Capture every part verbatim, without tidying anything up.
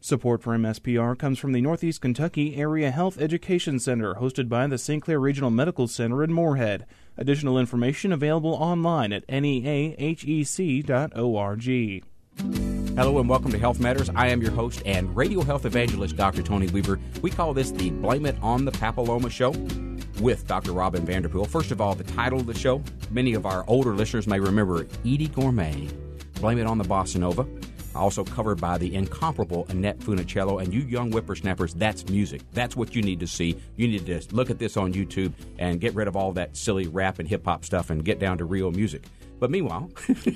Support for M S P R comes from the Northeast Kentucky Area Health Education Center, hosted by the Saint Clair Regional Medical Center in Moorhead. Additional information available online at N E A H E C dot org. Hello and welcome to Health Matters. I am your host and radio health evangelist, Doctor Tony Weaver. We call this the Blame It on the Papilloma Show with Doctor Robin Vanderpool. First of all, the title of the show. Many of our older listeners may remember Edie Gourmet, Blame It on the Bossa Nova. Also covered by the incomparable Annette Funicello. And you young whippersnappers, that's music. That's what you need to see. You need to look at this on YouTube and get rid of all that silly rap and hip-hop stuff and get down to real music. But meanwhile,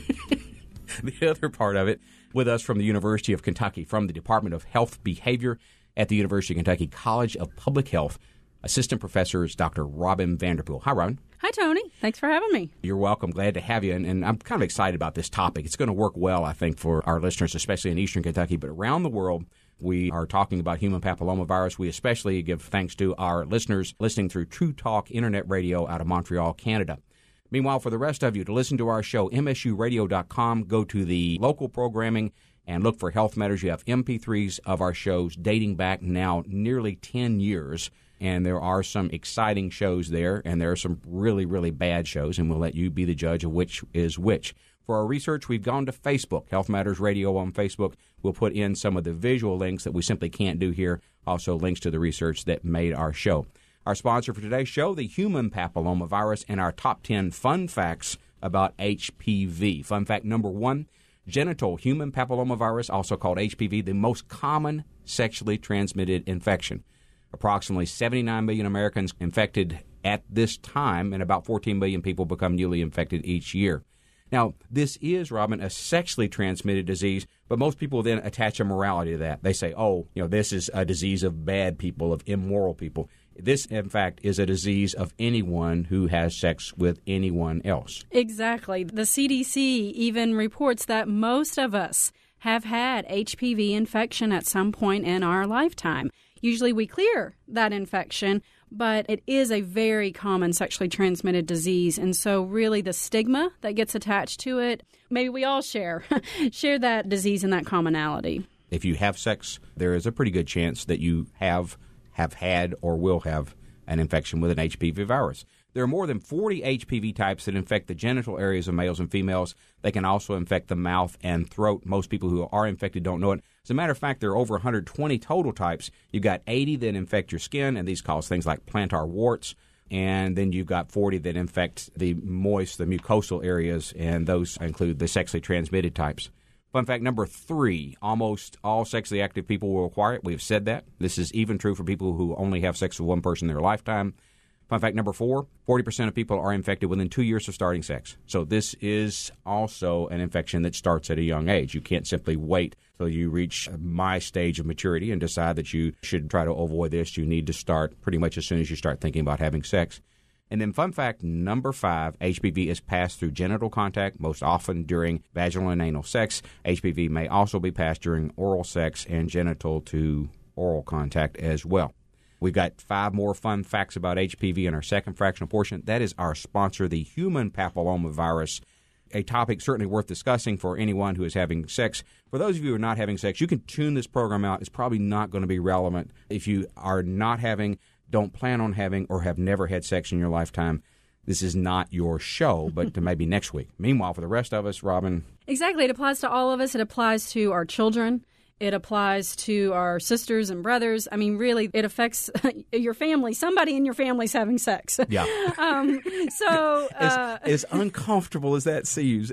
the other part of it, with us from the University of Kentucky, from the Department of Health Behavior at the University of Kentucky College of Public Health, Assistant Professor is Doctor Robin Vanderpool. Hi, Robin. Hi, Tony. Thanks for having me. You're welcome. Glad to have you. And, and I'm kind of excited about this topic. It's going to work well, I think, for our listeners, especially in Eastern Kentucky. But around the world, we are talking about human papillomavirus. We especially give thanks to our listeners listening through True Talk Internet Radio out of Montreal, Canada. Meanwhile, for the rest of you, to listen to our show, M S U radio dot com, go to the local programming and look for Health Matters. You have M P threes of our shows dating back now nearly ten years. And there are some exciting shows there, and there are some really, really bad shows, and we'll let you be the judge of which is which. For our research, we've gone to Facebook, Health Matters Radio on Facebook. We'll put in some of the visual links that we simply can't do here, also links to the research that made our show. Our sponsor for today's show, the human papillomavirus, and our top ten fun facts about H P V. Fun fact number one, genital human papillomavirus, also called H P V, the most common sexually transmitted infection. Approximately seventy-nine million Americans infected at this time, and about fourteen million people become newly infected each year. Now, this is, Robin, a sexually transmitted disease, but most people then attach a morality to that. They say, oh, you know, this is a disease of bad people, of immoral people. This, in fact, is a disease of anyone who has sex with anyone else. Exactly. The C D C even reports that most of us have had H P V infection at some point in our lifetime. Usually we clear that infection, but it is a very common sexually transmitted disease. And so really the stigma that gets attached to it, maybe we all share, share that disease and that commonality. If you have sex, there is a pretty good chance that you have, have had or will have an infection with an H P V virus. There are more than forty H P V types that infect the genital areas of males and females. They can also infect the mouth and throat. Most people who are infected don't know it. As a matter of fact, there are over one hundred twenty total types. You've got eighty that infect your skin, and these cause things like plantar warts. And then you've got forty that infect the moist, the mucosal areas, and those include the sexually transmitted types. Fun fact number three, almost all sexually active people will acquire it. We've said that. This is even true for people who only have sex with one person in their lifetime. Fun fact number four, forty percent of people are infected within two years of starting sex. So this is also an infection that starts at a young age. You can't simply wait till you reach my stage of maturity and decide that you should try to avoid this. You need to start pretty much as soon as you start thinking about having sex. And then fun fact number five, H P V is passed through genital contact, most often during vaginal and anal sex. H P V may also be passed during oral sex and genital to oral contact as well. We've got five more fun facts about H P V in our second fractional portion. That is our sponsor, the human papillomavirus, a topic certainly worth discussing for anyone who is having sex. For those of you who are not having sex, you can tune this program out. It's probably not going to be relevant. If you are not having, don't plan on having, or have never had sex in your lifetime, this is not your show, but maybe next week. Meanwhile, for the rest of us, Robin. Exactly. It applies to all of us. It applies to our children. It applies to our sisters and brothers. I mean, really, it affects your family. Somebody in your family's having sex. Yeah. um, so uh, as, as uncomfortable as that seems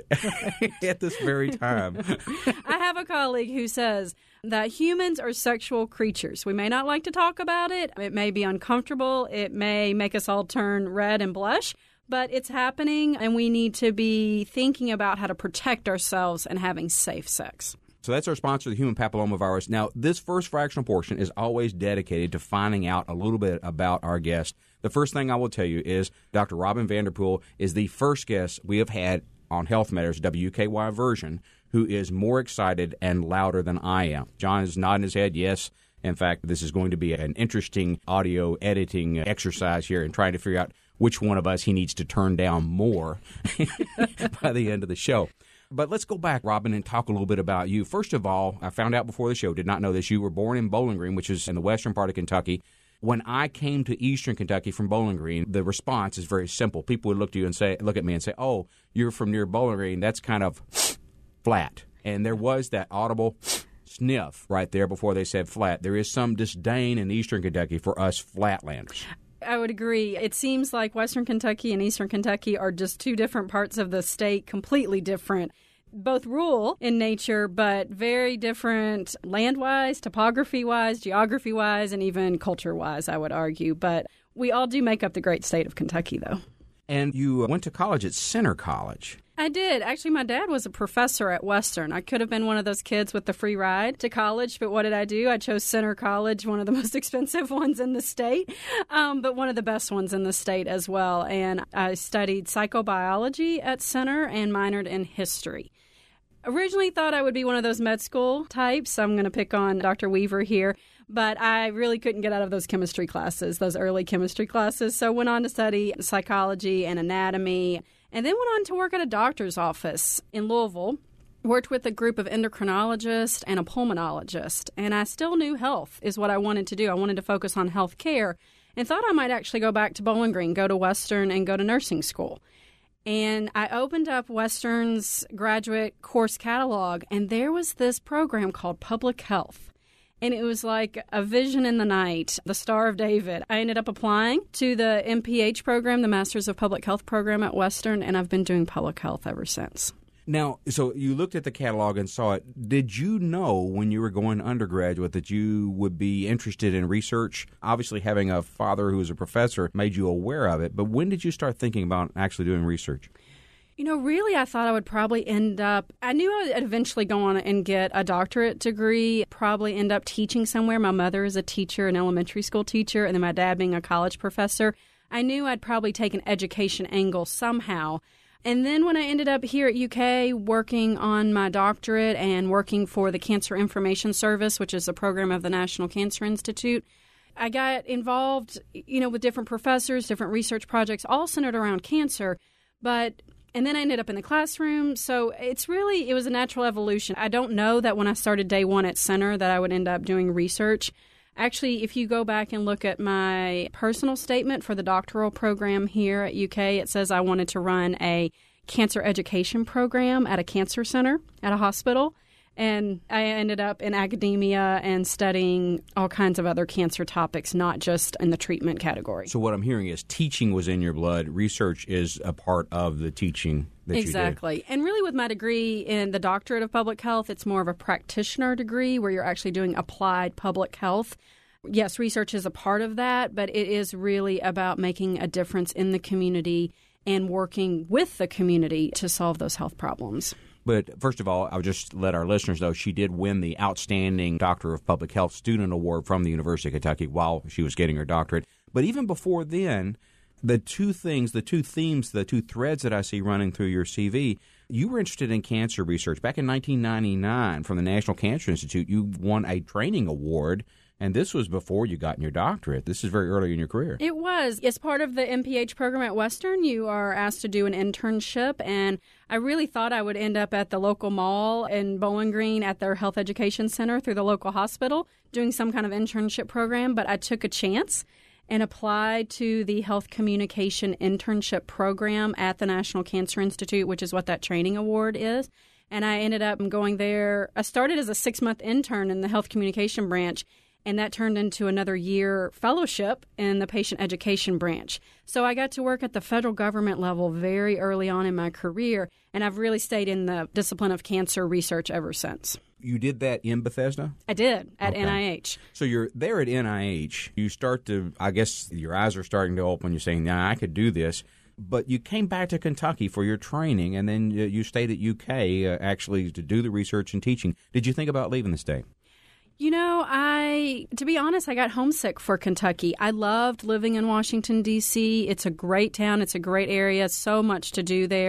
at this very time. I have a colleague who says that humans are sexual creatures. We may not like to talk about it. It may be uncomfortable. It may make us all turn red and blush. But it's happening, and we need to be thinking about how to protect ourselves and having safe sex. So that's our sponsor, the human papillomavirus. Now, this first fractional portion is always dedicated to finding out a little bit about our guest. The first thing I will tell you is Doctor Robin Vanderpool is the first guest we have had on Health Matters, W K Y version, who is more excited and louder than I am. John is nodding his head, yes. In fact, this is going to be an interesting audio editing exercise here and trying to figure out which one of us he needs to turn down more by the end of the show. But let's go back, Robin, and talk a little bit about you. First of all, I found out before the show, did not know this, you were born in Bowling Green, which is in the western part of Kentucky. When I came to eastern Kentucky from Bowling Green, the response is very simple. People would look to you and say, look at me and say, oh, you're from near Bowling Green. That's kind of flat. And there was that audible sniff right there before they said flat. There is some disdain in eastern Kentucky for us flatlanders. I would agree. It seems like Western Kentucky and Eastern Kentucky are just two different parts of the state, completely different. Both rural in nature, but very different land-wise, topography-wise, geography-wise, and even culture-wise, I would argue. But we all do make up the great state of Kentucky, though. And you went to college at Center College. I did. Actually, my dad was a professor at Western. I could have been one of those kids with the free ride to college, but what did I do? I chose Center College, one of the most expensive ones in the state, um, but one of the best ones in the state as well. And I studied psychobiology at Center and minored in history. Originally thought I would be one of those med school types. I'm going to pick on Doctor Weaver here, but I really couldn't get out of those chemistry classes, those early chemistry classes. So went on to study psychology and anatomy, and then went on to work at a doctor's office in Louisville. Worked with a group of endocrinologists and a pulmonologist, and I still knew health is what I wanted to do. I wanted to focus on health care and thought I might actually go back to Bowling Green, go to Western, and go to nursing school. And I opened up Western's graduate course catalog, and there was this program called Public Health. And it was like a vision in the night, the Star of David. I ended up applying to the M P H program, the Masters of Public Health program at Western, and I've been doing public health ever since. Now, so you looked at the catalog and saw it. Did you know when you were going undergraduate that you would be interested in research? Obviously, having a father who was a professor made you aware of it, but when did you start thinking about actually doing research? You know, really, I thought I would probably end up, I knew I would eventually go on and get a doctorate degree, probably end up teaching somewhere. My mother is a teacher, an elementary school teacher, and then my dad being a college professor. I knew I'd probably take an education angle somehow. And then when I ended up here at U K working on my doctorate and working for the Cancer Information Service, which is a program of the National Cancer Institute, I got involved, you know, with different professors, different research projects, all centered around cancer. But and then I ended up in the classroom. So it's really, it was a natural evolution. I don't know that when I started day one at Center that I would end up doing research. Actually, if you go back and look at my personal statement for the doctoral program here at U K, it says I wanted to run a cancer education program at a cancer center at a hospital. And I ended up in academia and studying all kinds of other cancer topics, not just in the treatment category. So what I'm hearing is teaching was in your blood. Research is a part of the teaching that exactly. you did. And really with my degree in the doctorate of public health, it's more of a practitioner degree where you're actually doing applied public health. Yes, research is a part of that, but it is really about making a difference in the community and working with the community to solve those health problems. But first of all, I'll just let our listeners know she did win the Outstanding Doctor of Public Health Student Award from the University of Kentucky while she was getting her doctorate. But even before then, the two things, the two themes, the two threads that I see running through your C V, you were interested in cancer research. Back in nineteen ninety-nine, from the National Cancer Institute, you won a training award. And this was before you got in your doctorate. This is very early in your career. It was. As part of the M P H program at Western, you are asked to do an internship. And I really thought I would end up at the local mall in Bowling Green at their health education center through the local hospital doing some kind of internship program. But I took a chance and applied to the health communication internship program at the National Cancer Institute, which is what that training award is. And I ended up going there. I started as a six-month intern in the health communication branch. And that turned into another year fellowship in the patient education branch. So I got to work at the federal government level very early on in my career, and I've really stayed in the discipline of cancer research ever since. You did that in Bethesda? I did, at okay. N I H. So you're there at N I H. You start to, I guess your eyes are starting to open. You're saying, nah, I could do this. But you came back to Kentucky for your training, and then you stayed at U K uh, actually to do the research and teaching. Did you think about leaving the state? You know, I, to be honest, I got homesick for Kentucky. I loved living in Washington, D C. It's a great town. It's a great area. So much to do there.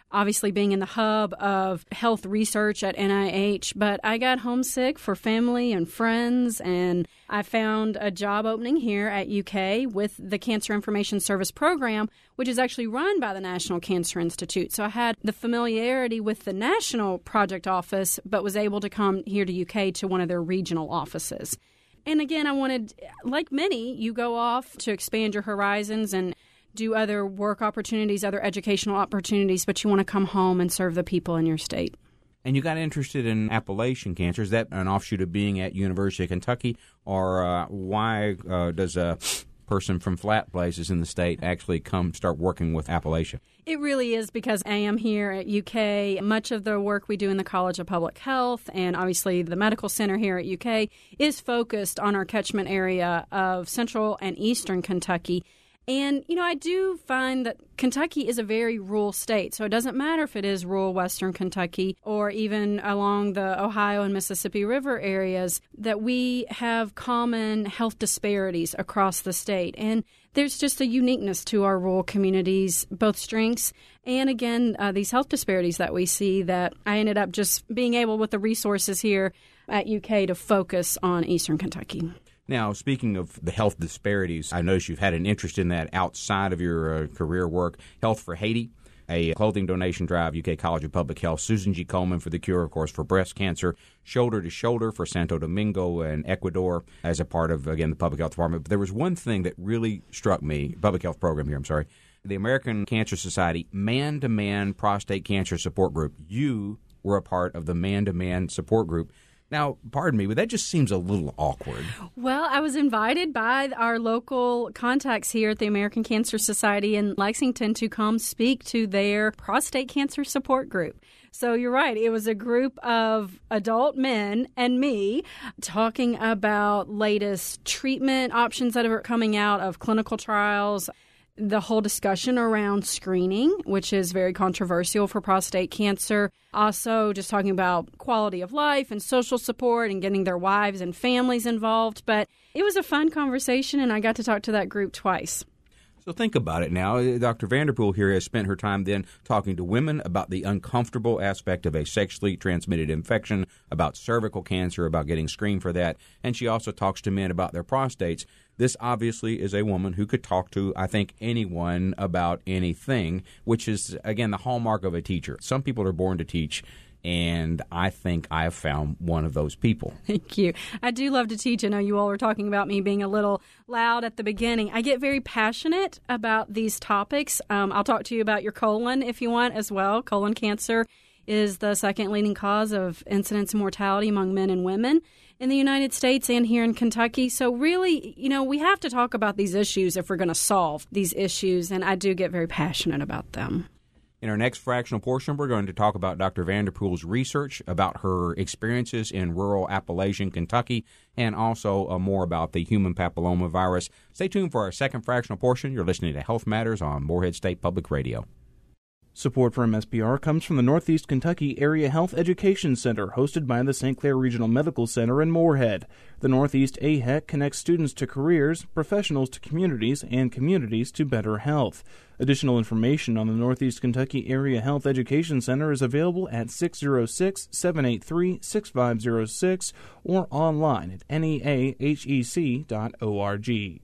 obviously being in the hub of health research at N I H, but I got homesick for family and friends, and I found a job opening here at U K with the Cancer Information Service program, which is actually run by the National Cancer Institute. So I had the familiarity with the national project office, but was able to come here to U K to one of their regional offices. And again, I wanted, like many, you go off to expand your horizons and do other work opportunities, other educational opportunities, but you want to come home and serve the people in your state. And you got interested in Appalachian cancer. Is that an offshoot of being at University of Kentucky? Or uh, why uh, does a person from flat places in the state actually come start working with Appalachia? It really is because I am here at U K. Much of the work we do in the College of Public Health and obviously the medical center here at U K is focused on our catchment area of central and eastern Kentucky. And, you know, I do find that Kentucky is a very rural state, so it doesn't matter if it is rural western Kentucky or even along the Ohio and Mississippi River areas, that we have common health disparities across the state. And there's just a uniqueness to our rural communities, both strengths and, again, uh, these health disparities that we see, that I ended up just being able, with the resources here at U K, to focus on eastern Kentucky. Now, speaking of the health disparities, I notice you've had an interest in that outside of your uh, career work. Health for Haiti, a clothing donation drive, U K College of Public Health, Susan G. Komen for the cure, of course, for breast cancer, Shoulder to Shoulder for Santo Domingo and Ecuador as a part of, again, the Public Health Department. But there was one thing that really struck me, public health program here, I'm sorry, the American Cancer Society Man-to-Man Prostate Cancer Support Group. You were a part of the Man-to-Man Support Group. Now, pardon me, but that just seems a little awkward. Well, I was invited by our local contacts here at the American Cancer Society in Lexington to come speak to their prostate cancer support group. So you're right. It was a group of adult men and me talking about latest treatment options that are coming out of clinical trials, the whole discussion around screening, which is very controversial for prostate cancer. Also, just talking about quality of life and social support and getting their wives and families involved. But it was a fun conversation, and I got to talk to that group twice. So think about it now. Doctor Vanderpool here has spent her time then talking to women about the uncomfortable aspect of a sexually transmitted infection, about cervical cancer, about getting screened for that. And she also talks to men about their prostates. This obviously is a woman who could talk to, I think, anyone about anything, which is, again, the hallmark of a teacher. Some people are born to teach, and I think I have found one of those people. Thank you. I do love to teach. I know you all were talking about me being a little loud at the beginning. I get very passionate about these topics. Um, I'll talk to you about your colon if you want as well. Colon cancer is the second leading cause of incidence and mortality among men and women in the United States and here in Kentucky. So really, you know, we have to talk about these issues if we're going to solve these issues, and I do get very passionate about them. In our next fractional portion, we're going to talk about Doctor Vanderpool's research, about her experiences in rural Appalachian Kentucky, and also uh, more about the human papillomavirus. Stay tuned for our second fractional portion. You're listening to Health Matters on Morehead State Public Radio. Support for M S P R comes from the Northeast Kentucky Area Health Education Center, hosted by the Saint Clair Regional Medical Center in Morehead. The Northeast A H E C connects students to careers, professionals to communities, and communities to better health. Additional information on the Northeast Kentucky Area Health Education Center is available at six oh six, seven eight three, six five oh six or online at N E A H E C dot org.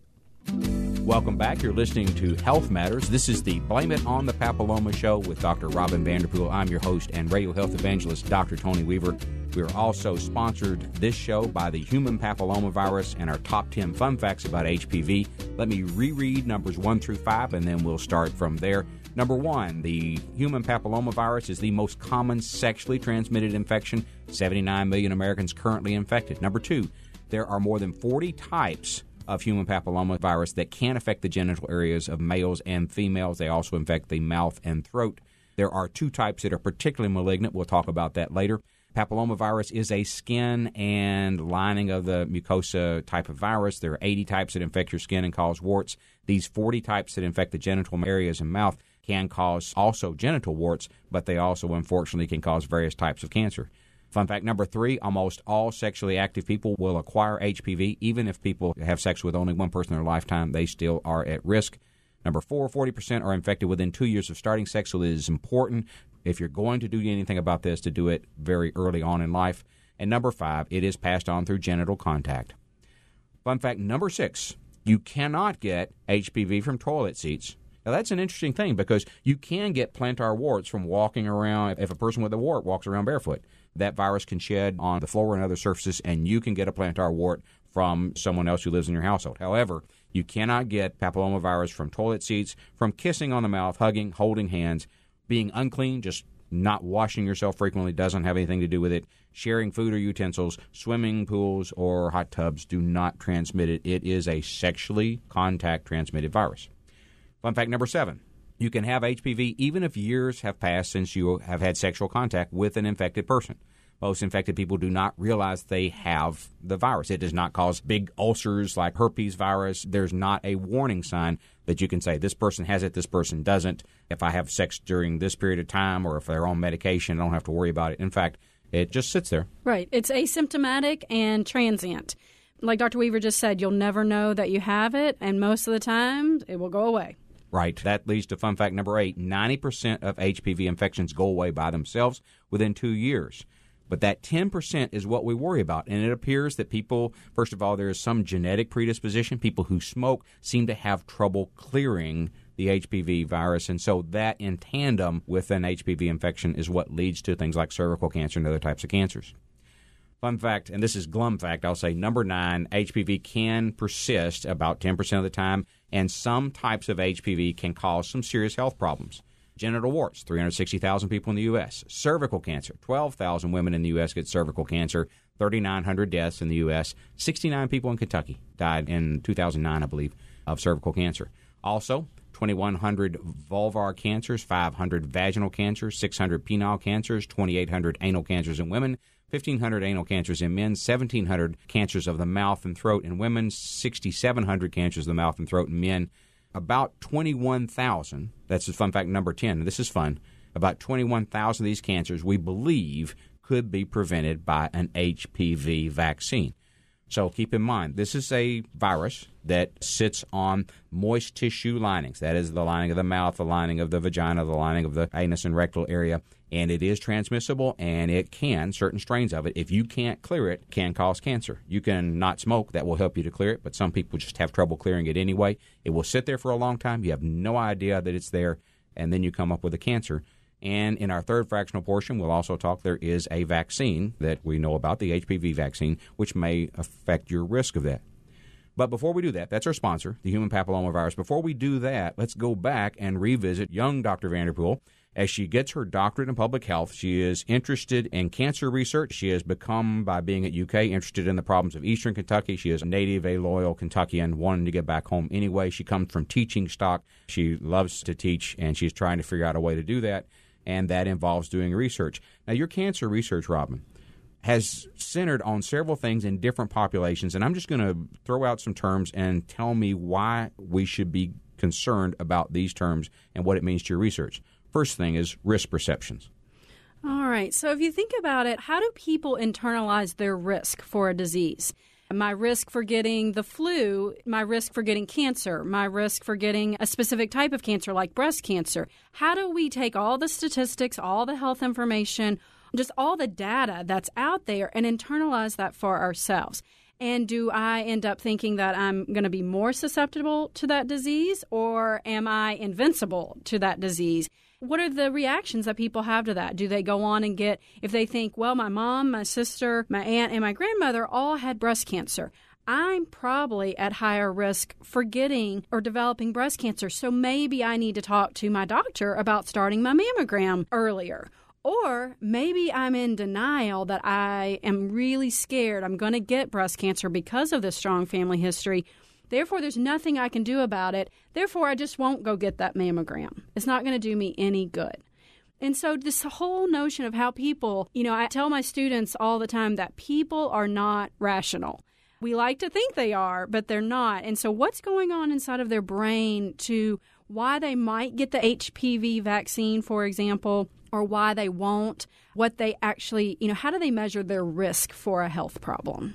Welcome back. You're listening to Health Matters. This is the Blame It on the Papilloma Show with Doctor Robin Vanderpool. I'm your host and radio health evangelist, Doctor Tony Weaver. We are also sponsored this show by the human papillomavirus and our top ten fun facts about H P V. Let me reread numbers one through five, and then we'll start from there. Number one, the human papillomavirus is the most common sexually transmitted infection. seventy-nine million Americans currently infected. Number two, there are more than forty types of human papillomavirus that can affect the genital areas of males and females. They also infect the mouth and throat. There are two types that are particularly malignant. We'll talk about that later. Papillomavirus is a skin and lining of the mucosa type of virus. There are eighty types that infect your skin and cause warts. These forty types that infect the genital areas and mouth can cause also genital warts, but they also, unfortunately, can cause various types of cancer. Fun fact number three, almost all sexually active people will acquire H P V. Even if people have sex with only one person in their lifetime, they still are at risk. Number four, forty percent are infected within two years of starting sex, so it is important, if you're going to do anything about this, to do it very early on in life. And number five, it is passed on through genital contact. Fun fact number six, you cannot get H P V from toilet seats. Now, that's an interesting thing because you can get plantar warts from walking around. If a person with a wart walks around barefoot, that virus can shed on the floor and other surfaces, and you can get a plantar wart from someone else who lives in your household. However, you cannot get papillomavirus from toilet seats, from kissing on the mouth, hugging, holding hands, being unclean, just not washing yourself frequently doesn't have anything to do with it. Sharing food or utensils, swimming pools or hot tubs do not transmit it. It is a sexually contact transmitted virus. Fun fact number seven, you can have H P V even if years have passed since you have had sexual contact with an infected person. Most infected people do not realize they have the virus. It does not cause big ulcers like herpes virus. There's not a warning sign that you can say, this person has it, this person doesn't. If I have sex during this period of time or if they're on medication, I don't have to worry about it. In fact, it just sits there. Right. It's asymptomatic and transient. Like Doctor Weaver just said, you'll never know that you have it, and most of the time, it will go away. Right. That leads to fun fact number eight. ninety percent of H P V infections go away by themselves within two years. But that ten percent is what we worry about. And it appears that people, first of all, there is some genetic predisposition. People who smoke seem to have trouble clearing the H P V virus. And so that in tandem with an H P V infection is what leads to things like cervical cancer and other types of cancers. Fun fact, and this is glum fact, I'll say number nine, H P V can persist about ten percent of the time, and some types of H P V can cause some serious health problems. Genital warts, three hundred sixty thousand people in the U S Cervical cancer, twelve thousand women in the U S get cervical cancer, three thousand nine hundred deaths in the U S sixty-nine people in Kentucky died in two thousand nine, I believe, of cervical cancer. Also, twenty-one hundred vulvar cancers, five hundred vaginal cancers, six hundred penile cancers, twenty-eight hundred anal cancers in women, fifteen hundred anal cancers in men, seventeen hundred cancers of the mouth and throat in women, sixty-seven hundred cancers of the mouth and throat in men. About twenty-one thousand, that's fun fact number ten, this is fun, about twenty-one thousand of these cancers we believe could be prevented by an H P V vaccine. So keep in mind, this is a virus that sits on moist tissue linings. That is the lining of the mouth, the lining of the vagina, the lining of the anus and rectal area. And it is transmissible, and it can, certain strains of it, if you can't clear it, can cause cancer. You can not smoke. That will help you to clear it, but some people just have trouble clearing it anyway. It will sit there for a long time. You have no idea that it's there, and then you come up with a cancer. And in our third fractional portion, we'll also talk there is a vaccine that we know about, the H P V vaccine, which may affect your risk of that. But before we do that, that's our sponsor, the human papillomavirus. Before we do that, let's go back and revisit young Doctor Vanderpool. As she gets her doctorate in public health, she is interested in cancer research. She has become, by being at U K, interested in the problems of eastern Kentucky. She is a native, a loyal Kentuckian, wanting to get back home anyway. She comes from teaching stock. She loves to teach, and she's trying to figure out a way to do that, and that involves doing research. Now, your cancer research, Robin, has centered on several things in different populations, and I'm just going to throw out some terms and tell me why we should be concerned about these terms and what it means to your research. First thing is risk perceptions. All right. So if you think about it, how do people internalize their risk for a disease? My risk for getting the flu, my risk for getting cancer, my risk for getting a specific type of cancer like breast cancer. How do we take all the statistics, all the health information, just all the data that's out there and internalize that for ourselves? And do I end up thinking that I'm going to be more susceptible to that disease, or am I invincible to that disease? What are the reactions that people have to that? Do they go on and get, if they think, well, my mom, my sister, my aunt, and my grandmother all had breast cancer, I'm probably at higher risk for getting or developing breast cancer, so maybe I need to talk to my doctor about starting my mammogram earlier. Or maybe I'm in denial that I am really scared I'm going to get breast cancer because of this strong family history. Therefore, there's nothing I can do about it. Therefore, I just won't go get that mammogram. It's not going to do me any good. And so this whole notion of how people, you know, I tell my students all the time that people are not rational. We like to think they are, but they're not. And so what's going on inside of their brain to why they might get the H P V vaccine, for example, or why they won't, what they actually, you know, how do they measure their risk for a health problem?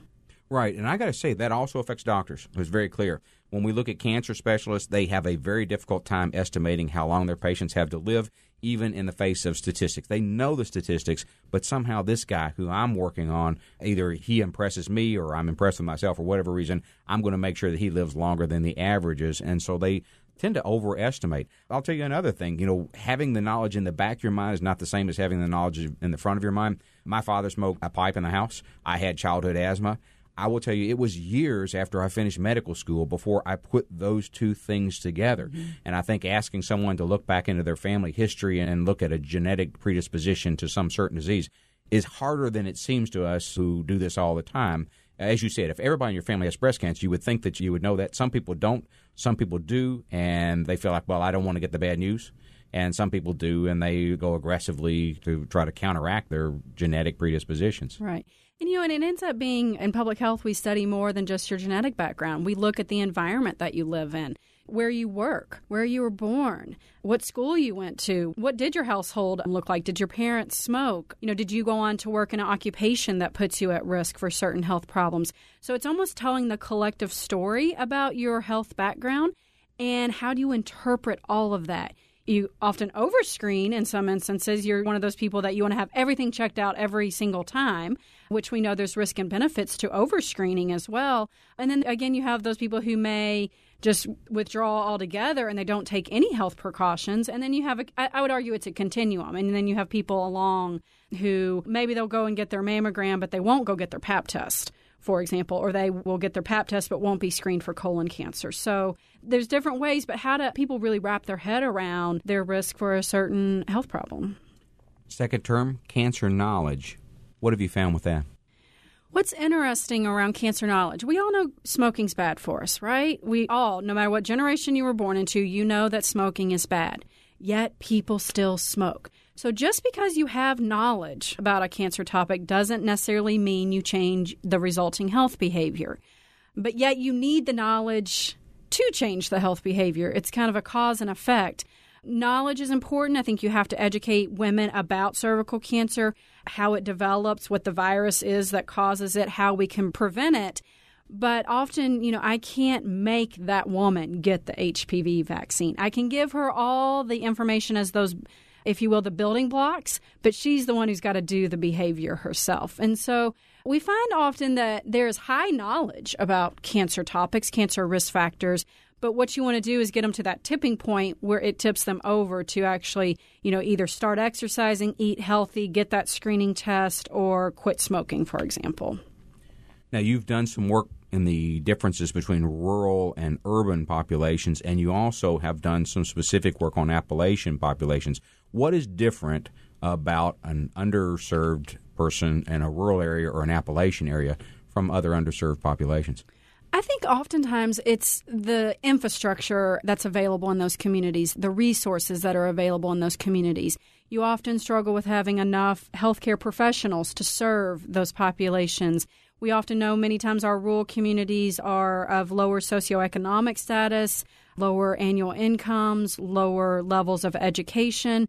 Right, and I got to say, that also affects doctors. It was very clear. When we look at cancer specialists, they have a very difficult time estimating how long their patients have to live, even in the face of statistics. They know the statistics, but somehow this guy who I'm working on, either he impresses me or I'm impressed with myself for whatever reason, I'm going to make sure that he lives longer than the averages, and so they tend to overestimate. I'll tell you another thing. You know, having the knowledge in the back of your mind is not the same as having the knowledge in the front of your mind. My father smoked a pipe in the house. I had childhood asthma. I will tell you, it was years after I finished medical school before I put those two things together. Mm-hmm. And I think asking someone to look back into their family history and look at a genetic predisposition to some certain disease is harder than it seems to us who do this all the time. As you said, if everybody in your family has breast cancer, you would think that you would know that. Some people don't. Some people do, and they feel like, well, I don't want to get the bad news. And some people do, and they go aggressively to try to counteract their genetic predispositions. Right. And, you know, and it ends up being, in public health, we study more than just your genetic background. We look at the environment that you live in, where you work, where you were born, what school you went to, what did your household look like? Did your parents smoke? You know, did you go on to work in an occupation that puts you at risk for certain health problems? So it's almost telling the collective story about your health background, and how do you interpret all of that? You often overscreen in some instances. You're one of those people that you want to have everything checked out every single time, which we know there's risk and benefits to overscreening as well. And then again, you have those people who may just withdraw altogether and they don't take any health precautions. And then you have, a, I would argue it's a continuum. And then you have people along who maybe they'll go and get their mammogram, but they won't go get their pap test, for example, or they will get their pap test but won't be screened for colon cancer. So there's different ways, but how do people really wrap their head around their risk for a certain health problem? Second term, cancer knowledge. What have you found with that? What's interesting around cancer knowledge, we all know smoking's bad for us, right? We all, no matter what generation you were born into, you know that smoking is bad. Yet people still smoke. So just because you have knowledge about a cancer topic doesn't necessarily mean you change the resulting health behavior. But yet you need the knowledge to change the health behavior. It's kind of a cause and effect. Knowledge is important. I think you have to educate women about cervical cancer, how it develops, what the virus is that causes it, how we can prevent it. But often, you know, I can't make that woman get the H P V vaccine. I can give her all the information as those, if you will, the building blocks, but she's the one who's got to do the behavior herself. And so we find often that there's high knowledge about cancer topics, cancer risk factors, but what you want to do is get them to that tipping point where it tips them over to actually, you know, either start exercising, eat healthy, get that screening test, or quit smoking, for example. Now, you've done some work in the differences between rural and urban populations, and you also have done some specific work on Appalachian populations. What is different about an underserved person in a rural area or an Appalachian area from other underserved populations? I think oftentimes it's the infrastructure that's available in those communities, the resources that are available in those communities. You often struggle with having enough healthcare professionals to serve those populations. We often know many times our rural communities are of lower socioeconomic status, lower annual incomes, lower levels of education,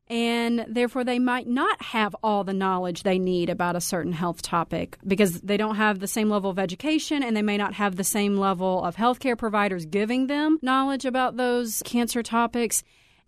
and therefore they might not have all the knowledge they need about a certain health topic because they don't have the same level of education and they may not have the same level of healthcare providers giving them knowledge about those cancer topics.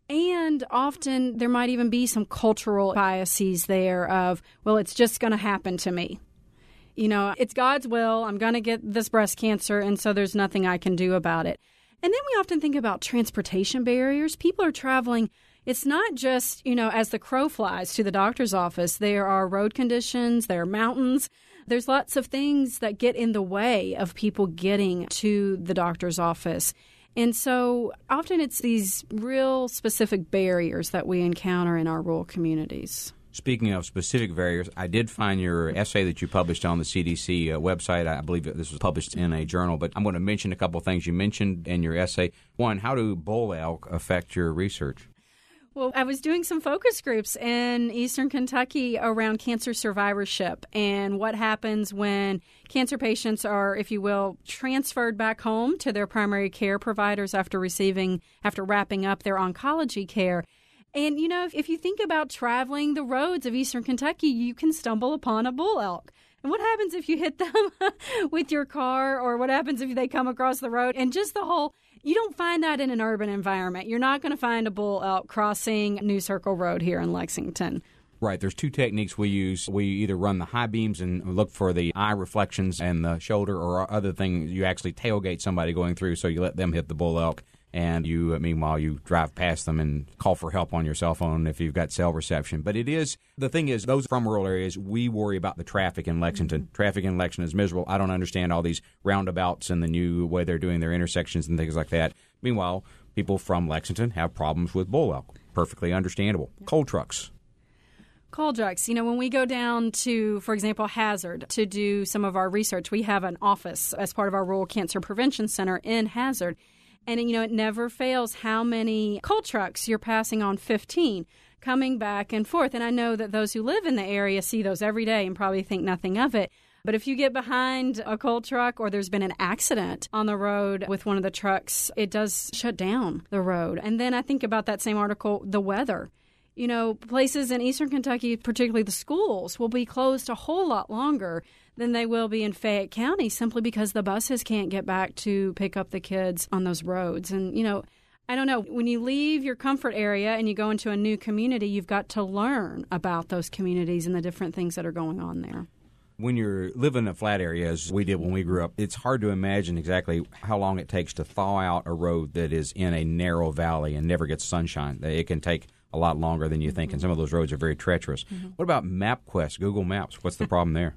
And often there might even be some cultural biases there of, well, it's just going to happen to me. You know, it's God's will. I'm going to get this breast cancer, and so there's nothing I can do about it. And then we often think about transportation barriers. People are traveling. It's not just, you know, as the crow flies to the doctor's office. There are road conditions. There are mountains. There's lots of things that get in the way of people getting to the doctor's office. And so often it's these real specific barriers that we encounter in our rural communities. Speaking of specific barriers, I did find your essay that you published on the C D C uh, website. I believe this was published in a journal, but I'm going to mention a couple of things you mentioned in your essay. One, how do bull elk affect your research? Well, I was doing some focus groups in eastern Kentucky around cancer survivorship and what happens when cancer patients are, if you will, transferred back home to their primary care providers after receiving, after wrapping up their oncology care. And, you know, if, if you think about traveling the roads of eastern Kentucky, you can stumble upon a bull elk. And what happens if you hit them with your car, or what happens if they come across the road? And just the whole, you don't find that in an urban environment. You're not going to find a bull elk crossing New Circle Road here in Lexington. Right. There's two techniques we use. We either run the high beams and look for the eye reflections and the shoulder, or other thing, you actually tailgate somebody going through, so you let them hit the bull elk. And you, meanwhile, you drive past them and call for help on your cell phone if you've got cell reception. But it is, the thing is, those from rural areas, we worry about the traffic in Lexington. Mm-hmm. Traffic in Lexington is miserable. I don't understand all these roundabouts and the new way they're doing their intersections and things like that. Meanwhile, people from Lexington have problems with bull elk. Perfectly understandable. Coal trucks. Coal trucks. You know, when we go down to, for example, Hazard to do some of our research, we have an office as part of our Rural Cancer Prevention Center in Hazard. And, you know, it never fails how many coal trucks you're passing on fifteen coming back and forth. And I know that those who live in the area see those every day and probably think nothing of it. But if you get behind a coal truck, or there's been an accident on the road with one of the trucks, it does shut down the road. And then I think about that same article, the weather. You know, places in eastern Kentucky, particularly the schools, will be closed a whole lot longer than they will be in Fayette County, simply because the buses can't get back to pick up the kids on those roads. And, you know, I don't know, when you leave your comfort area and you go into a new community, you've got to learn about those communities and the different things that are going on there. When you're living in a flat area, as we did when we grew up, it's hard to imagine exactly how long it takes to thaw out a road that is in a narrow valley and never gets sunshine. It can take a lot longer than you think, mm-hmm. and some of those roads are very treacherous. Mm-hmm. What about MapQuest, Google Maps? What's the problem there?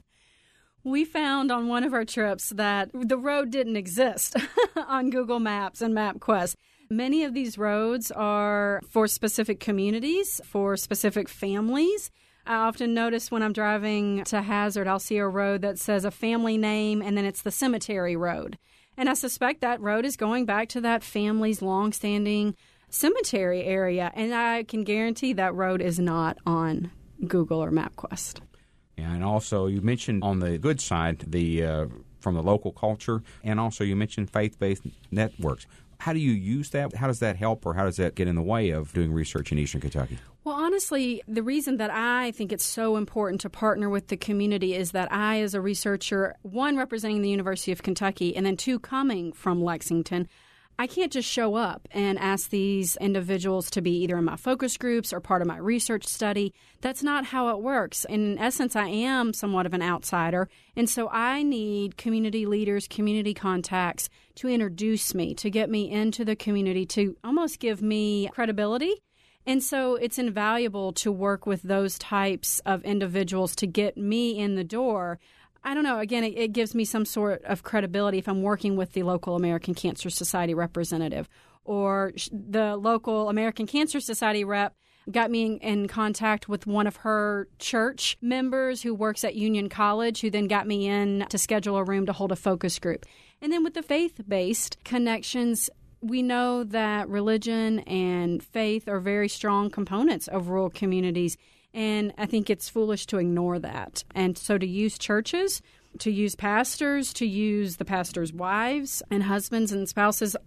We found on one of our trips that the road didn't exist on Google Maps and MapQuest. Many of these roads are for specific communities, for specific families. I often notice when I'm driving to Hazard, I'll see a road that says a family name, and then it's the cemetery road. And I suspect that road is going back to that family's longstanding cemetery area. And I can guarantee that road is not on Google or MapQuest. Yeah, and also you mentioned on the good side, the uh, from the local culture, and also you mentioned faith-based networks. How do you use that? How does that help, or how does that get in the way of doing research in eastern Kentucky? Well, honestly, the reason that I think it's so important to partner with the community is that I, as a researcher, one, representing the University of Kentucky, and then two, coming from Lexington, I can't just show up and ask these individuals to be either in my focus groups or part of my research study. That's not how it works. In essence, I am somewhat of an outsider, and so I need community leaders, community contacts to introduce me, to get me into the community, to almost give me credibility. And so it's invaluable to work with those types of individuals to get me in the door. I don't know. Again, it, it gives me some sort of credibility if I'm working with the local American Cancer Society representative, or the local American Cancer Society rep got me in, in contact with one of her church members who works at Union College, who then got me in to schedule a room to hold a focus group. And then with the faith-based connections, we know that religion and faith are very strong components of rural communities. And I think it's foolish to ignore that. And so to use churches, to use pastors, to use the pastors' wives and husbands and spouses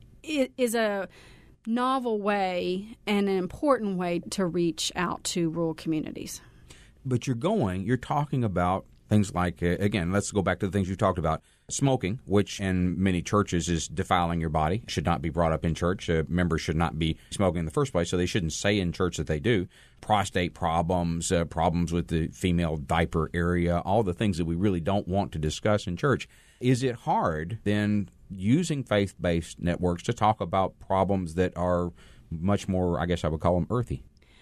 is a novel way and an important way to reach out to rural communities. But you're going, you're talking about things like, uh, again, let's go back to the things you talked about. Smoking, which in many churches is defiling your body, should not be brought up in church. Uh, members should not be smoking in the first place, so they shouldn't say in church that they do. Prostate problems, uh, problems with the female diaper area, all the things that we really don't want to discuss in church. Is it hard then using faith-based networks to talk about problems that are much more, I guess I would call them, earthy?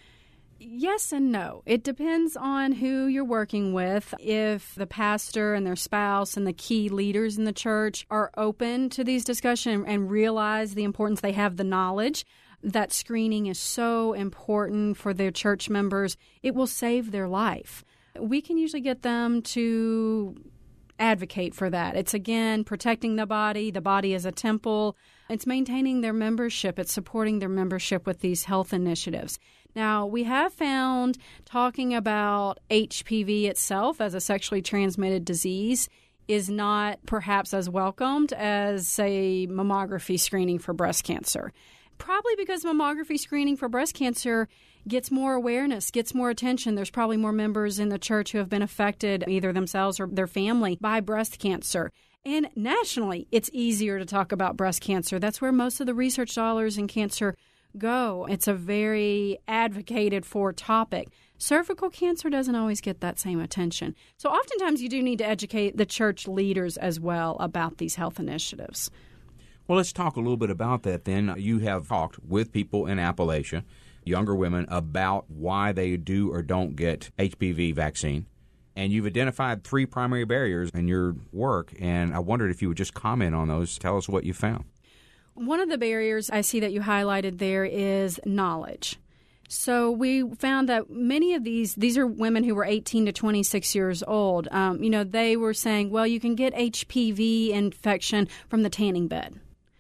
Yes and no. It depends on who you're working with. If the pastor and their spouse and the key leaders in the church are open to these discussions and realize the importance, they have the knowledge that screening is so important for their church members, it will save their life. We can usually get them to advocate for that. It's, again, protecting the body. The body is a temple. It's maintaining their membership. It's supporting their membership with these health initiatives. Now, we have found talking about H P V itself as a sexually transmitted disease is not perhaps as welcomed as, say, mammography screening for breast cancer. Probably because mammography screening for breast cancer gets more awareness, gets more attention. There's probably more members in the church who have been affected, either themselves or their family, by breast cancer. And nationally, it's easier to talk about breast cancer. That's where most of the research dollars in cancer go. It's a very advocated for topic. Cervical cancer doesn't always get that same attention. So oftentimes you do need to educate the church leaders as well about these health initiatives. Well, let's talk a little bit about that then. You have talked with people in Appalachia, younger women, about why they do or don't get H P V vaccine. And you've identified three primary barriers in your work, and I wondered if you would just comment on those. Tell us what you found. One of the barriers I see that you highlighted there is knowledge. So we found that many of these, these are women who were eighteen to twenty-six years old. Um, you know, they were saying, well, you can get H P V infection from the tanning bed.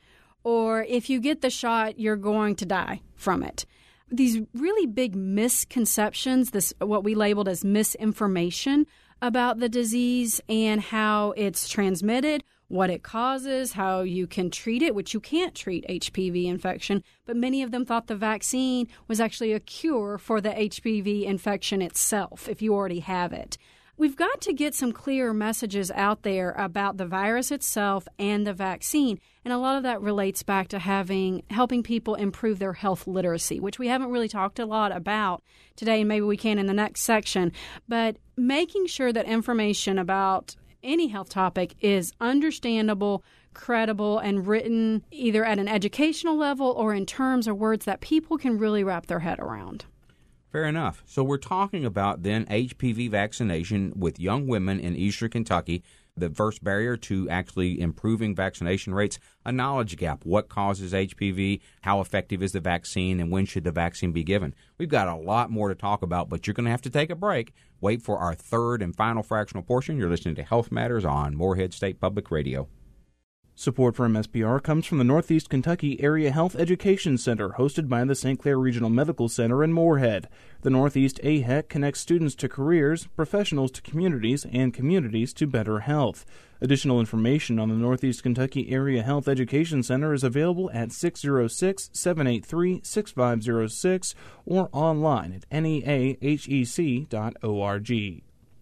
Or if you get the shot, you're going to die from it. These really big misconceptions, this what we labeled as misinformation about the disease and how it's transmitted, what it causes, how you can treat it, which you can't treat H P V infection. But many of them thought the vaccine was actually a cure for the H P V infection itself, if you already have it. We've got to get some clearer messages out there about the virus itself and the vaccine. And a lot of that relates back to having helping people improve their health literacy, which we haven't really talked a lot about today, and maybe we can in the next section. But making sure that information about any health topic is understandable, credible, and written either at an educational level or in terms or words that people can really wrap their head around. Fair enough. So we're talking about then H P V vaccination with young women in eastern Kentucky, the first barrier to actually improving vaccination rates, a knowledge gap. What causes H P V? How effective is the vaccine? And when should the vaccine be given? We've got a lot more to talk about, but you're going to have to take a break. Wait for our third and final fractional portion. You're listening to Health Matters on Morehead State Public Radio. Support for M S P R comes from the Northeast Kentucky Area Health Education Center, hosted by the Saint Clair Regional Medical Center in Morehead. The Northeast A H E C connects students to careers, professionals to communities, and communities to better health. Additional information on the Northeast Kentucky Area Health Education Center is available at six oh six, seven eight three, six five oh six or online at N E A H E C dot org.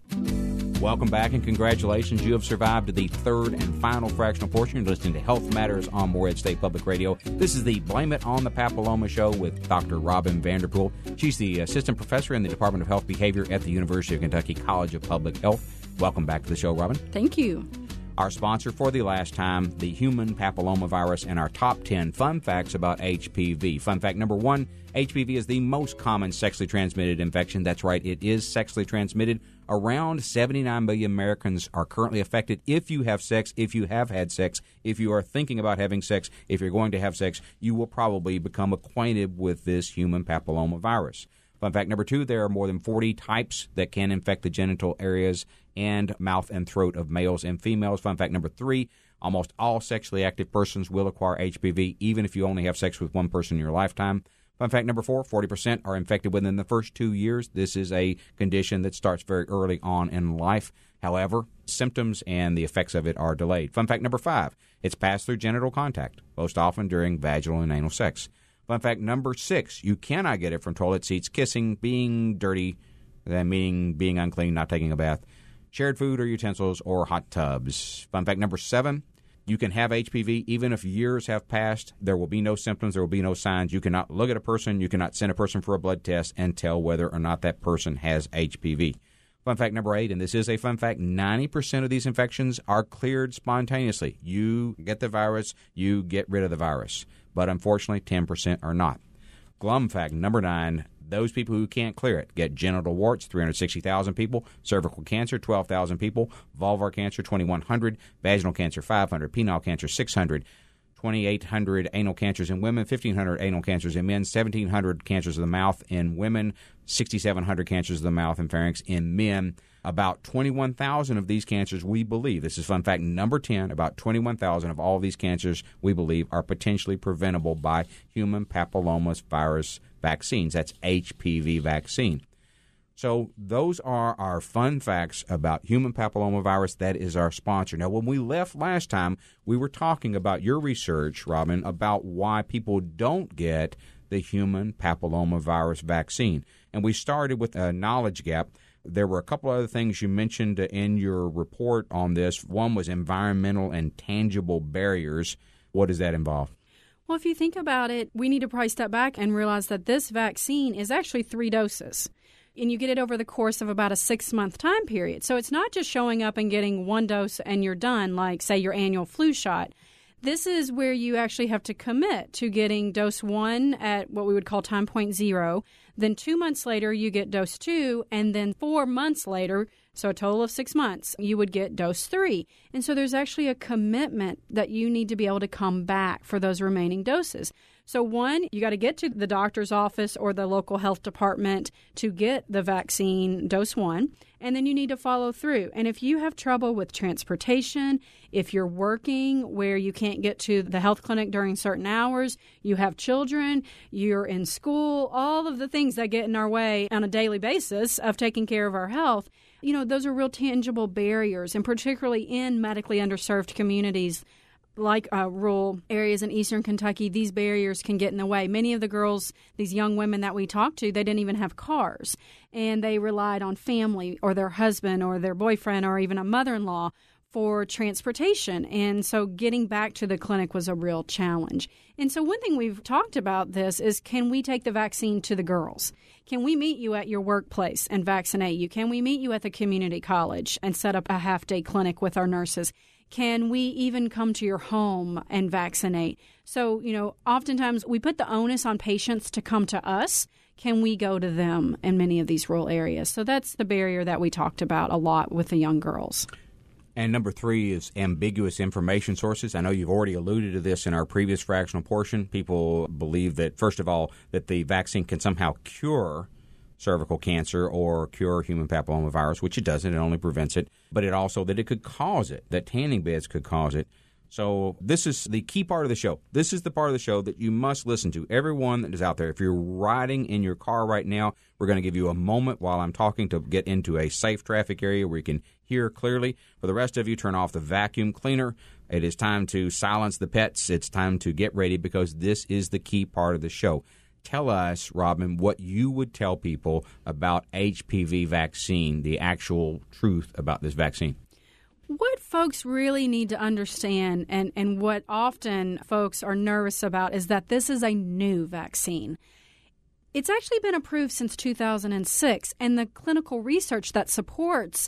Welcome back and congratulations. You have survived the third and final fractional portion. You're listening to Health Matters on Morehead State Public Radio. This is the Blame It on the Papilloma show with Doctor Robin Vanderpool. She's the assistant professor in the Department of Health Behavior at the University of Kentucky College of Public Health. Welcome back to the show, Robin. Thank you. Our sponsor for the last time, the human papillomavirus, and our top ten fun facts about H P V. Fun fact number one, H P V is the most common sexually transmitted infection. That's right, it is sexually transmitted. Around seventy-nine million Americans are currently affected if you have sex, if you have had sex, if you are thinking about having sex, if you're going to have sex, you will probably become acquainted with this human papillomavirus. Fun fact number two, there are more than forty types that can infect the genital areas and mouth and throat of males and females. Fun fact number three, almost all sexually active persons will acquire H P V, even if you only have sex with one person in your lifetime. Fun fact number four, forty percent are infected within the first two years. This is a condition that starts very early on in life. However, symptoms and the effects of it are delayed. Fun fact number five, it's passed through genital contact, most often during vaginal and anal sex. Fun fact number six, you cannot get it from toilet seats, kissing, being dirty, that meaning being unclean, not taking a bath, shared food or utensils, or hot tubs. Fun fact number seven, you can have H P V even if years have passed. There will be no symptoms. There will be no signs. You cannot look at a person. You cannot send a person for a blood test and tell whether or not that person has H P V. Fun fact number eight, and this is a fun fact, ninety percent of these infections are cleared spontaneously. You get the virus, you get rid of the virus. But unfortunately, ten percent are not. Glum fact number nine, those people who can't clear it get genital warts, three hundred sixty thousand people, cervical cancer, twelve thousand people, vulvar cancer, twenty-one hundred, vaginal cancer, five hundred, penile cancer, six hundred, twenty-eight hundred anal cancers in women, fifteen hundred anal cancers in men, seventeen hundred cancers of the mouth in women, sixty-seven hundred cancers of the mouth and pharynx in men. About twenty-one thousand of these cancers, we believe, this is fun fact number ten, about twenty-one thousand of all these cancers, we believe, are potentially preventable by human papillomavirus vaccines. That's H P V vaccine. So those are our fun facts about human papillomavirus. That is our sponsor. Now, when we left last time, we were talking about your research, Robin, about why people don't get the human papillomavirus vaccine. And we started with a knowledge gap. There were a couple other things you mentioned in your report on this. One was environmental and tangible barriers. What does that involve? Well, if you think about it, we need to probably step back and realize that this vaccine is actually three doses. And you get it over the course of about a six-month time period. So it's not just showing up and getting one dose and you're done, like, say, your annual flu shot. This is where you actually have to commit to getting dose one at what we would call time point zero. Then two months later, you get dose two. And then four months later, so a total of six months, you would get dose three. And so there's actually a commitment that you need to be able to come back for those remaining doses. So one, you got to get to the doctor's office or the local health department to get the vaccine dose one, and then you need to follow through. And if you have trouble with transportation, if you're working where you can't get to the health clinic during certain hours, you have children, you're in school, all of the things that get in our way on a daily basis of taking care of our health, you know, those are real tangible barriers, and particularly in medically underserved communities like uh, rural areas in eastern Kentucky, these barriers can get in the way. Many of the girls, these young women that we talked to, they didn't even have cars, and they relied on family or their husband or their boyfriend or even a mother-in-law for transportation. And so getting back to the clinic was a real challenge. And so one thing we've talked about this is, can we take the vaccine to the girls? Can we meet you at your workplace and vaccinate you? Can we meet you at the community college and set up a half-day clinic with our nurses? Can we even come to your home and vaccinate? So, you know, oftentimes we put the onus on patients to come to us. Can we go to them in many of these rural areas? So that's the barrier that we talked about a lot with the young girls. And number three is ambiguous information sources. I know you've already alluded to this in our previous fractional portion. People believe that, first of all, that the vaccine can somehow cure cervical cancer or cure human papillomavirus, which it doesn't. It only prevents it. But it also that it could cause it, that tanning beds could cause it. So this is the key part of the show. This is the part of the show that you must listen to. Everyone that is out there, if you're riding in your car right now, we're going to give you a moment while I'm talking to get into a safe traffic area where you can hear clearly. For the rest of you, turn off the vacuum cleaner. It is time to silence the pets. It's time to get ready, because this is the key part of the show. Tell us, Robin, what you would tell people about H P V vaccine, the actual truth about this vaccine. What folks really need to understand, and, and what often folks are nervous about, is that this is a new vaccine. It's actually been approved since two thousand six, and the clinical research that supports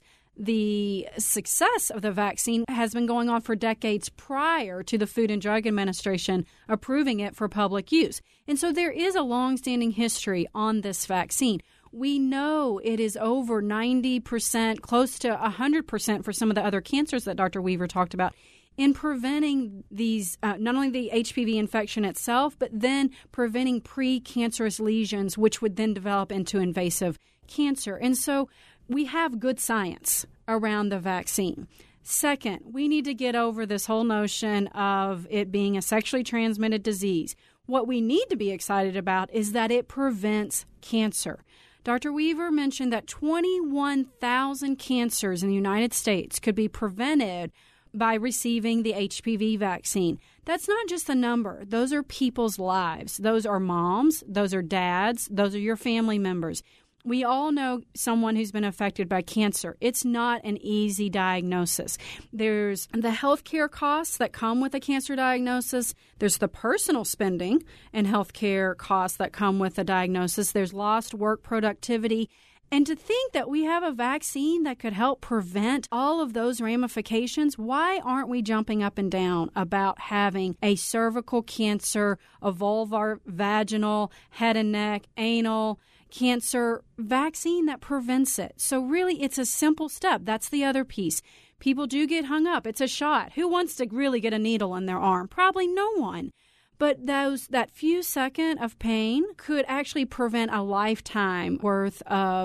the success of the vaccine has been going on for decades prior to the Food and Drug Administration approving it for public use. And so there is a long-standing history on this vaccine. We know it is over ninety percent, close to one hundred percent for some of the other cancers that Doctor Weaver talked about, in preventing these, uh, not only the H P V infection itself, but then preventing precancerous lesions, which would then develop into invasive cancer. And so we have good science around the vaccine. Second, we need to get over this whole notion of it being a sexually transmitted disease. What we need to be excited about is that it prevents cancer. Doctor Weaver mentioned that twenty-one thousand cancers in the United States could be prevented by receiving the H P V vaccine. That's not just a number. Those are people's lives. Those are moms. Those are dads. Those are your family members. We all know someone who's been affected by cancer. It's not an easy diagnosis. There's the health care costs that come with a cancer diagnosis. There's the personal spending and health care costs that come with a diagnosis. There's lost work productivity. And to think that we have a vaccine that could help prevent all of those ramifications, why aren't we jumping up and down about having a cervical cancer, a vulvar, vaginal, head and neck, anal cancer vaccine that prevents it? So really, it's a simple step. That's the other piece. People do get hung up. It's a shot. Who wants to really get a needle in their arm? Probably no one. But those that few second of pain could actually prevent a lifetime worth of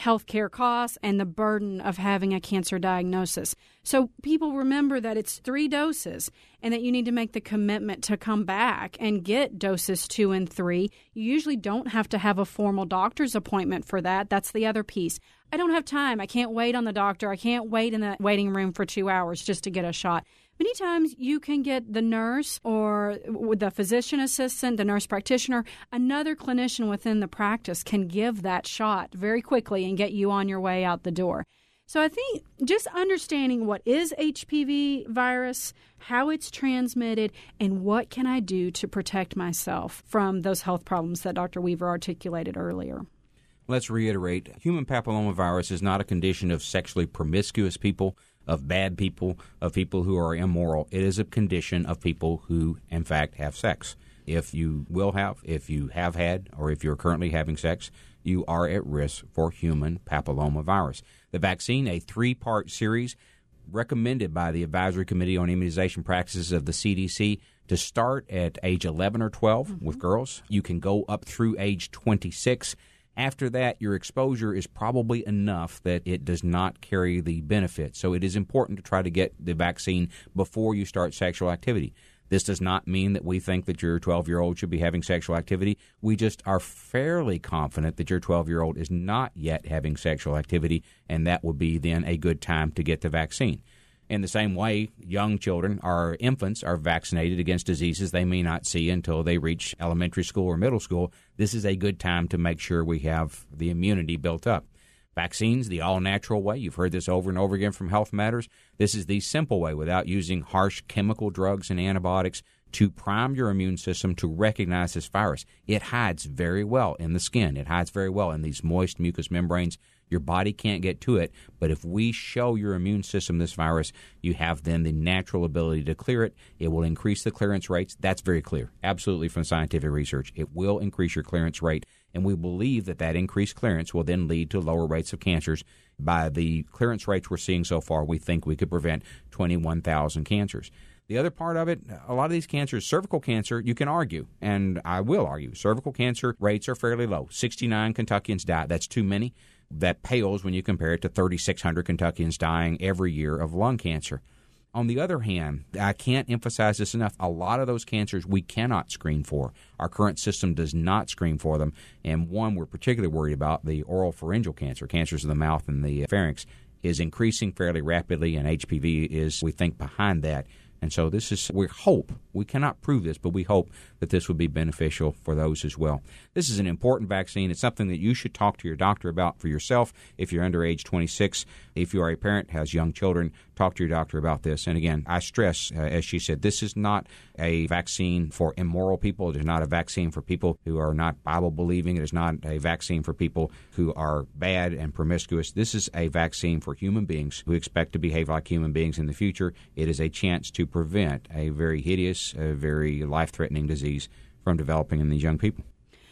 healthcare costs and the burden of having a cancer diagnosis. So people remember that it's three doses and that you need to make the commitment to come back and get doses two and three. You usually don't have to have a formal doctor's appointment for that. That's the other piece. I don't have time. I can't wait on the doctor. I can't wait in the waiting room for two hours just to get a shot. Many times you can get the nurse or the physician assistant, the nurse practitioner, another clinician within the practice can give that shot very quickly and get you on your way out the door. So I think just understanding what is H P V virus, how it's transmitted, and what can I do to protect myself from those health problems that Doctor Weaver articulated earlier. Let's reiterate, human papillomavirus is not a condition of sexually promiscuous people, of bad people, of people who are immoral. It is a condition of people who, in fact, have sex. If you will have, if you have had, or if you're currently having sex, you are at risk for human papillomavirus. The vaccine, a three-part series recommended by the Advisory Committee on Immunization Practices of the C D C to start at age eleven or twelve mm-hmm. with girls. You can go up through age twenty-six. After that, your exposure is probably enough that it does not carry the benefit. So it is important to try to get the vaccine before you start sexual activity. This does not mean that we think that your twelve-year-old should be having sexual activity. We just are fairly confident that your twelve-year-old is not yet having sexual activity, and that would be then a good time to get the vaccine. In the same way, young children, our infants, are vaccinated against diseases they may not see until they reach elementary school or middle school. This is a good time to make sure we have the immunity built up. Vaccines, the all-natural way. You've heard this over and over again from Health Matters. This is the simple way, without using harsh chemical drugs and antibiotics, to prime your immune system to recognize this virus. It hides very well in the skin. It hides very well in these moist mucous membranes. Your body can't get to it, but if we show your immune system this virus, you have then the natural ability to clear it. It will increase the clearance rates. That's very clear, absolutely, from scientific research. It will increase your clearance rate, and we believe that that increased clearance will then lead to lower rates of cancers. By the clearance rates we're seeing so far, we think we could prevent twenty-one thousand cancers. The other part of it, a lot of these cancers, cervical cancer, you can argue, and I will argue, cervical cancer rates are fairly low. sixty-nine Kentuckians die. That's too many. That pales when you compare it to thirty-six hundred Kentuckians dying every year of lung cancer. On the other hand, I can't emphasize this enough, a lot of those cancers we cannot screen for. Our current system does not screen for them, and one we're particularly worried about, the oral pharyngeal cancer, cancers of the mouth and the pharynx, is increasing fairly rapidly, and H P V is, we think, behind that. And so this is, we hope, we cannot prove this, but we hope that this would be beneficial for those as well. This is an important vaccine. It's something that you should talk to your doctor about for yourself if you're under age twenty-six. If you are a parent, has young children, talk to your doctor about this. And again, I stress, uh, as she said, this is not a vaccine for immoral people. It is not a vaccine for people who are not Bible-believing. It is not a vaccine for people who are bad and promiscuous. This is a vaccine for human beings who expect to behave like human beings in the future. It is a chance to prevent a very hideous, a very life-threatening disease from developing in these young people.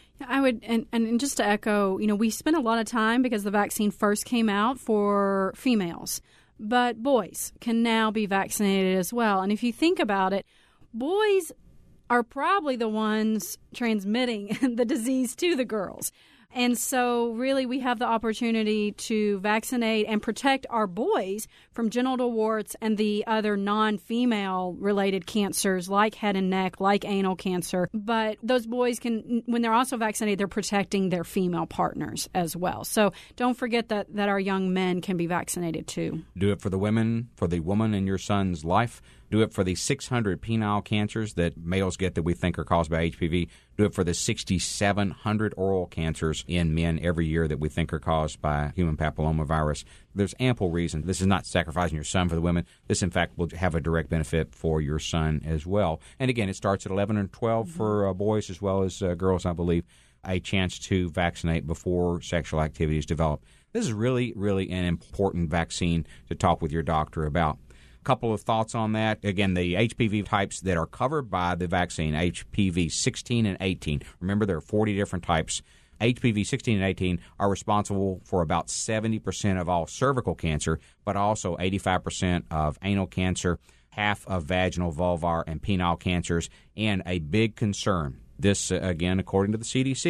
I would, and, and just to echo, you know, we spent a lot of time because the vaccine first came out for females, but boys can now be vaccinated as well. And if you think about it, boys are probably the ones transmitting the disease to the girls. And so really we have the opportunity to vaccinate and protect our boys from genital warts and the other non-female related cancers like head and neck, like anal cancer. But those boys can, when they're also vaccinated, they're protecting their female partners as well. So don't forget that, that our young men can be vaccinated too. Do it for the women, for the woman in your son's life. Do it for the six hundred penile cancers that males get that we think are caused by H P V. Do it for the six thousand seven hundred oral cancers in men every year that we think are caused by human papillomavirus. There's ample reason. This is not sacrificing your son for the women. This, in fact, will have a direct benefit for your son as well. And again, it starts at eleven and twelve mm-hmm. for uh, boys as well as uh, girls, I believe, a chance to vaccinate before sexual activities develop. This is really, really an important vaccine to talk with your doctor about. Couple of thoughts on that. Again, the H P V types that are covered by the vaccine, H P V sixteen and eighteen. Remember, there are forty different types. H P V sixteen and eighteen are responsible for about seventy percent of all cervical cancer, but also eighty-five percent of anal cancer, half of vaginal, vulvar, and penile cancers, and a big concern. This, uh, again, according to the C D C,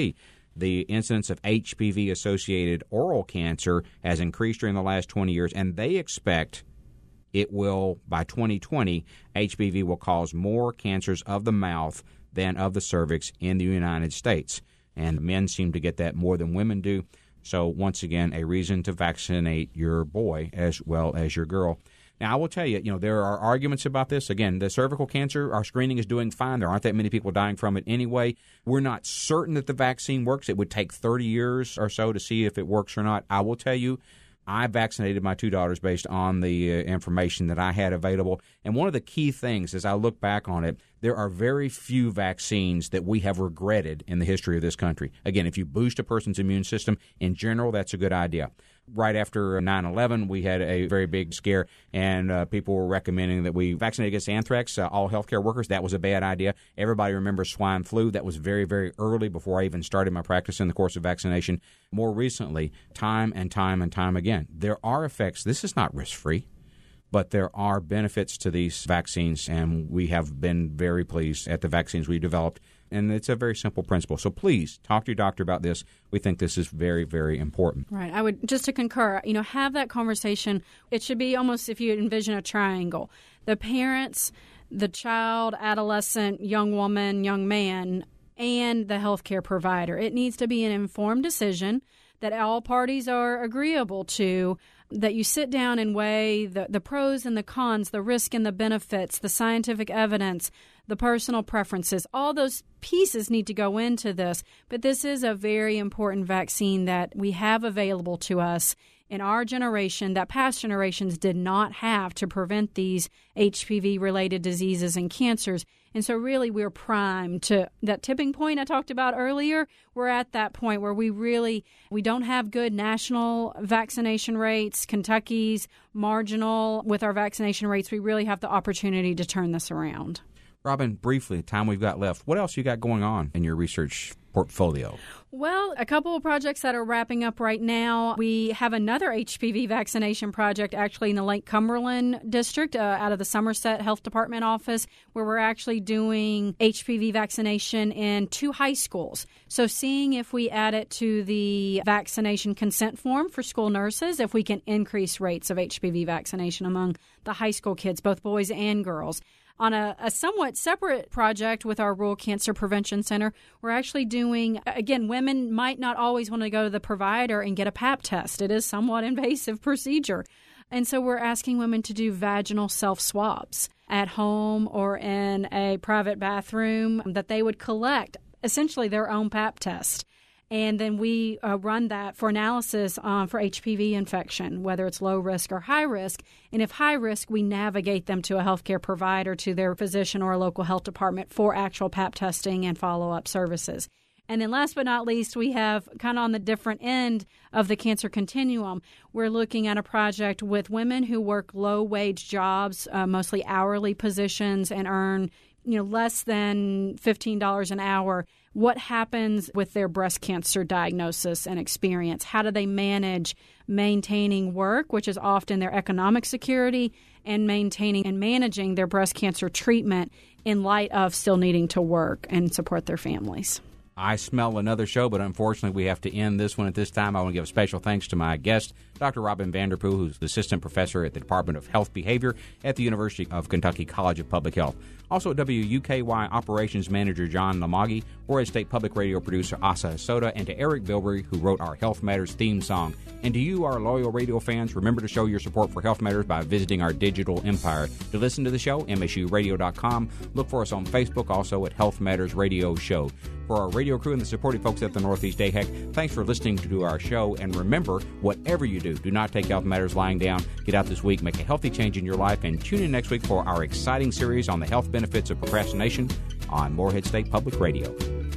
The incidence of H P V-associated oral cancer has increased during the last twenty years, and they expect it will, by twenty twenty, H P V will cause more cancers of the mouth than of the cervix in the United States. And men seem to get that more than women do. So, once again, a reason to vaccinate your boy as well as your girl. Now, I will tell you, you know, there are arguments about this. Again, the cervical cancer, our screening is doing fine. There aren't that many people dying from it anyway. We're not certain that the vaccine works. It would take thirty years or so to see if it works or not. I will tell you, I vaccinated my two daughters based on the uh, information that I had available. And one of the key things, as I look back on it, there are very few vaccines that we have regretted in the history of this country. Again, if you boost a person's immune system, in general, that's a good idea. Right after nine eleven, we had a very big scare, and uh, people were recommending that we vaccinate against anthrax, uh, all healthcare workers. That was a bad idea. Everybody remembers swine flu. That was very, very early before I even started my practice in the course of vaccination. More recently, time and time and time again, there are effects. This is not risk-free, but there are benefits to these vaccines, and we have been very pleased at the vaccines we developed. And it's a very simple principle. So please talk to your doctor about this. We think this is very, very important. Right. I would, just to concur, you know, have that conversation. It should be almost, if you envision a triangle, the parents, the child, adolescent, young woman, young man, and the healthcare provider. It needs to be an informed decision that all parties are agreeable to, that you sit down and weigh the, the pros and the cons, the risk and the benefits, the scientific evidence, the personal preferences. All those pieces need to go into this. But this is a very important vaccine that we have available to us in our generation that past generations did not have to prevent these H P V-related diseases and cancers. And so really we're primed to that tipping point I talked about earlier. We're at that point where we really, we don't have good national vaccination rates. Kentucky's marginal with our vaccination rates. We really have the opportunity to turn this around. Robin, briefly, the time we've got left, what else you got going on in your research portfolio? Well, a couple of projects that are wrapping up right now. We have another H P V vaccination project actually in the Lake Cumberland district uh, out of the Somerset Health Department office, where we're actually doing H P V vaccination in two high schools. So seeing if we add it to the vaccination consent form for school nurses, if we can increase rates of H P V vaccination among the high school kids, both boys and girls. On a, a somewhat separate project with our Rural Cancer Prevention Center, we're actually doing, again, women might not always want to go to the provider and get a pap test. It is a somewhat invasive procedure. And so we're asking women to do vaginal self-swabs at home or in a private bathroom, that they would collect essentially their own pap test. And then we uh, run that for analysis uh, for H P V infection, whether it's low risk or high risk. And if high risk, we navigate them to a healthcare provider, to their physician or a local health department for actual pap testing and follow-up services. And then last but not least, we have kind of on the different end of the cancer continuum, we're looking at a project with women who work low-wage jobs, uh, mostly hourly positions, and earn you know, less than fifteen dollars an hour. What happens with their breast cancer diagnosis and experience? How do they manage maintaining work, which is often their economic security, and maintaining and managing their breast cancer treatment in light of still needing to work and support their families? I smell another show, but unfortunately we have to end this one at this time. I want to give special thanks to my guest, Doctor Robin Vanderpool, who's the assistant professor at the Department of Health Behavior at the University of Kentucky College of Public Health. Also, W U K Y Operations Manager John Lamaghi, Florida State Public Radio producer Asa Soda, and to Eric Bilberry, who wrote our Health Matters theme song. And to you, our loyal radio fans, remember to show your support for Health Matters by visiting our digital empire. To listen to the show, M S U radio dot com. Look for us on Facebook, also at Health Matters Radio Show. For our radio crew and the supporting folks at the Northeast A H E C, thanks for listening to our show. And remember, whatever you do, do not take Health Matters lying down. Get out this week, make a healthy change in your life, and tune in next week for our exciting series on the health benefits of procrastination on Morehead State Public Radio.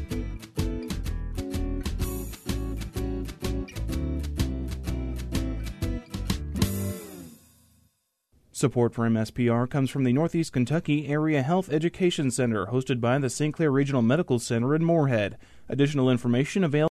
Support for M S P R comes from the Northeast Kentucky Area Health Education Center, hosted by the Saint Clair Regional Medical Center in Morehead. Additional information available